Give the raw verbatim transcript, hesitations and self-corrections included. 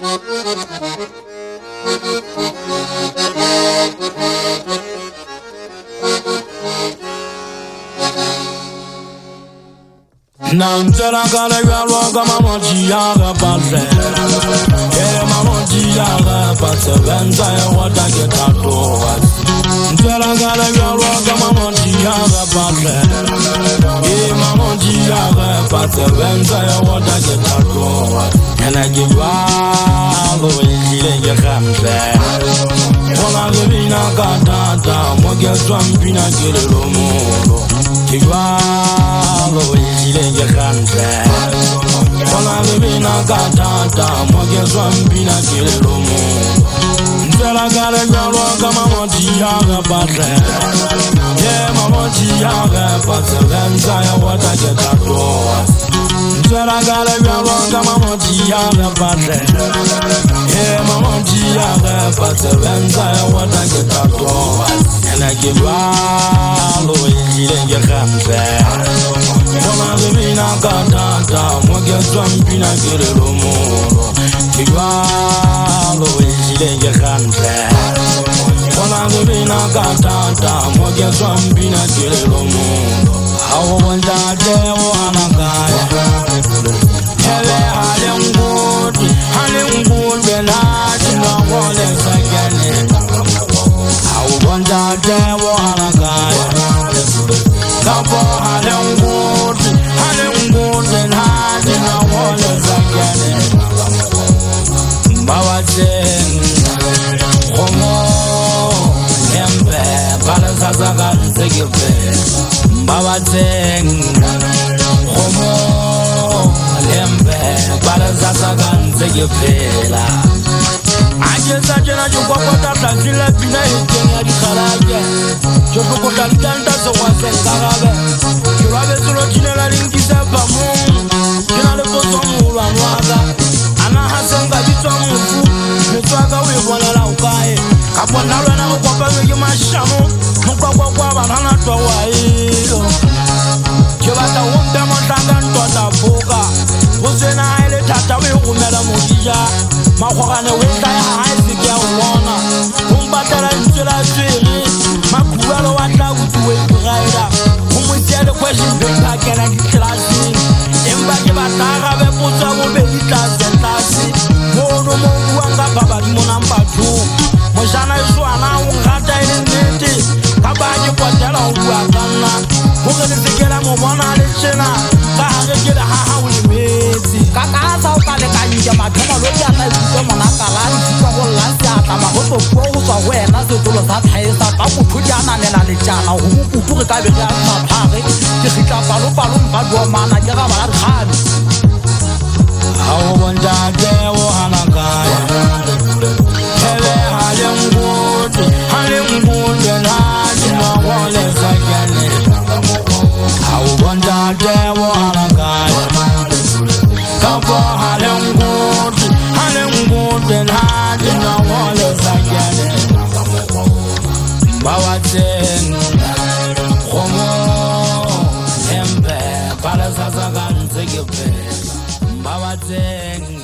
Nantera kala yalwa kama mojiyaga pase Kere mamojiyaga pase Benza ya wata ketato Nantera kala yalwa kama mojiyaga pase Kere mamojiyaga pase Benza ya wata ketato Yana jiwago Injile ngekamse Wala gevina katata Mwage swampina kere lomolo Jiwago Injile ngekamse Wala gevina katata Mwage swampina kere lomolo Ntela kale yalwa kama mojiyaga pase Ye mamojiyaga pase Benza ya wata ketato Ntela kale yalwa kama mojiyaga pase Ye mamojiyaga pase Benza ya wata ketato Yana kibalo Injile ngekamse Wala gevina katata Mwage swampina kere lomolo Kibalo Injile ngekamse Wala gevina katata Mwage swampina kere lomolo Awo wandade wanakaya Hele hale nguti Hale nguti Nati na wale sakene Awo wandade wanakaya Kapo hale nguti Hale nguti Nati na wale sakene Mbawa jen Komo Embe Bala sasaka nsekipe Mbawa jen Komo Embe Bala sasaka nsekipe Aje sajena jukwa kota Takila pina hiteni ya dikaraje Joko kota liganda so wase karabe Kirabe sulo chine la ringise pamu Kina lepo somu ulwa mwaga Ana hasanga jitwa mfu Mitwaga wibwana la ukae Kapwa nalwe na ukwapa wiki mashamu Mkwa kwa kwa banana twa wailo Kibata wumpe montanga ntota fuka Usena ele tata wikumela mujija Makwakane wita ya haisi kia uwana Umbatara nchila swiri Makuwelo wata utuwe kugaida Umwisiele kweshi mpika kena kiklasi Imbaki bataka bepusa mubelita sentasi Mono mungu wanga baba limona mpatu Mojana yusuana ungata ili niti Kabaji kwa tela uguakana Mugeni sikela mubona alichina Kahage kila haha ulimiti Kakasa ukale kanyija matema Lodi ata yusuwa monakala Yusuwa volasi ata mahoto kuwa uswa wena Situlo sathaisa Kamu tujana nena lichana Humu kutuki kabiri ya sapari Kishika palu palu mbadwa mana Kira balad khani Awo bonjade wo hanakaya Hele hale nguti Hale nguti Nati na wale sakene Awo bonjade wo hanakaya Kapo hale nguti Hale nguti Nati na wale sakene Mbawa jen Komo Embe Bala sasaka nsekipe Mbawa jen